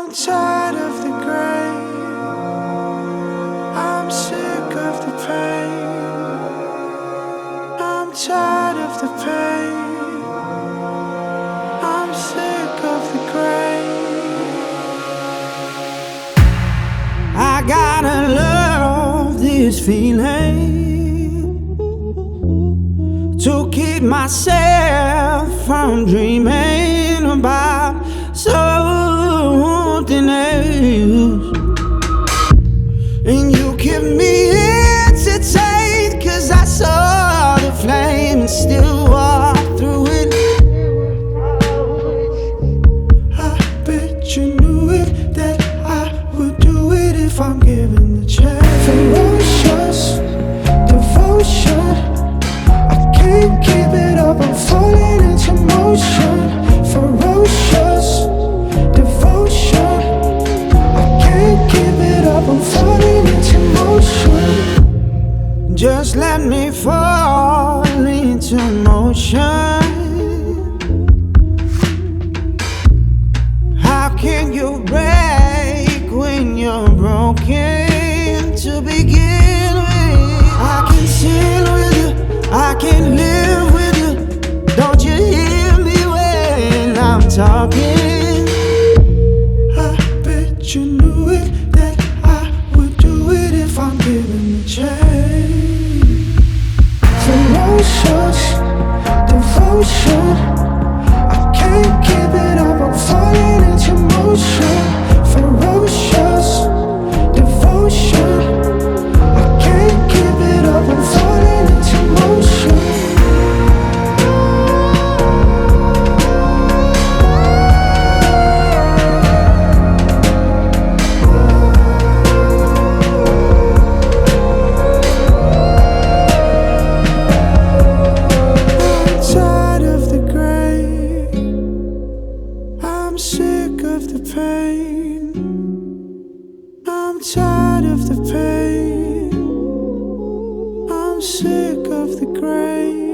I'm tired of the gray. I'm sick of the pain. I'm tired of the pain. I'm sick of the gray. I gotta love this feeling to keep myself from dreaming about something else. And you keep me entertained, 'cause I saw the flame and still walked through it. I bet you knew it, that I would do it if I'm given the chance. Ferocious devotion, I can't keep it up, I'm falling into motion. Ferocious devotion, I can't keep it up, I'm falling into motion. Just let me fall into motion. How can you break when you're broken to begin with? I can chill with you, I can live with you. Don't you hear me when I'm talking? I bet you knew it, that I would do it if I'm given the chance. Ferocious devotion, I can't keep it up, I'm falling into motion. Ferocious devotion, I can't keep it up, I'm falling into motion. I'm sick of the pain. I'm tired of the pain. I'm sick of the gray.